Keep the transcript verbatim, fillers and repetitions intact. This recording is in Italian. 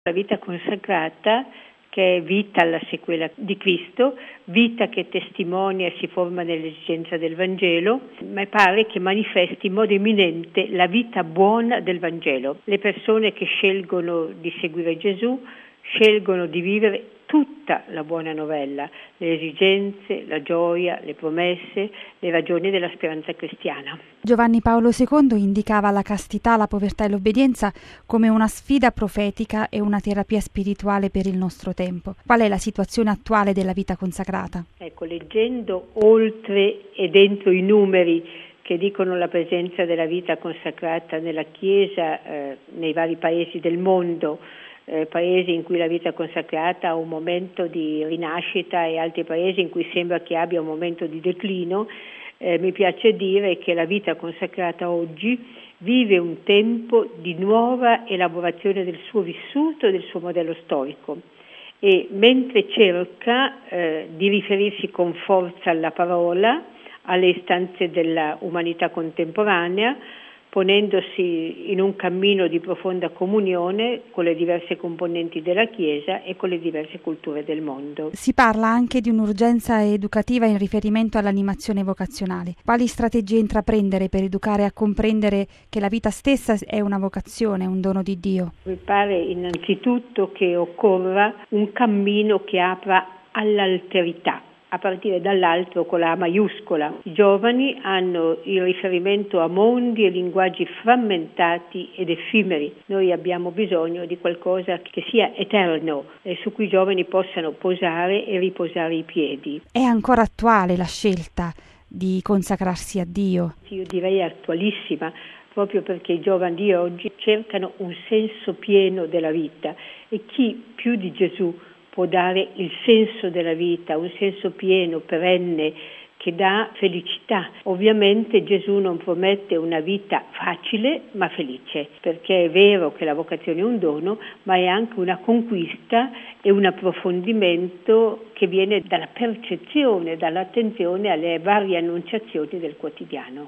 La vita consacrata, che è vita alla sequela di Cristo, vita che testimonia e si forma nell'esigenza del Vangelo, ma pare che manifesti in modo eminente la vita buona del Vangelo. Le persone che scelgono di seguire Gesù scelgono di vivere tutta la buona novella, le esigenze, la gioia, le promesse, le ragioni della speranza cristiana. Giovanni Paolo secondo indicava la castità, la povertà e l'obbedienza come una sfida profetica e una terapia spirituale per il nostro tempo. Qual è la situazione attuale della vita consacrata? Ecco, leggendo oltre e dentro i numeri che dicono la presenza della vita consacrata nella Chiesa eh, nei vari paesi del mondo, Eh, paesi in cui la vita consacrata ha un momento di rinascita e altri paesi in cui sembra che abbia un momento di declino, eh, mi piace dire che la vita consacrata oggi vive un tempo di nuova elaborazione del suo vissuto e del suo modello storico e mentre cerca eh, di riferirsi con forza alla parola, alle istanze della umanità contemporanea, ponendosi in un cammino di profonda comunione con le diverse componenti della Chiesa e con le diverse culture del mondo. Si parla anche di un'urgenza educativa in riferimento all'animazione vocazionale. Quali strategie intraprendere per educare a comprendere che la vita stessa è una vocazione, un dono di Dio? Mi pare innanzitutto che occorra un cammino che apra all'alterità, a partire dall'altro con la A maiuscola. I giovani hanno il riferimento a mondi e linguaggi frammentati ed effimeri. Noi abbiamo bisogno di qualcosa che sia eterno e su cui i giovani possano posare e riposare i piedi. È ancora attuale la scelta di consacrarsi a Dio? Io direi attualissima, proprio perché i giovani di oggi cercano un senso pieno della vita e chi più di Gesù può dare il senso della vita, un senso pieno, perenne, che dà felicità. Ovviamente Gesù non promette una vita facile ma felice, perché è vero che la vocazione è un dono, ma è anche una conquista e un approfondimento che viene dalla percezione, dall'attenzione alle varie annunciazioni del quotidiano.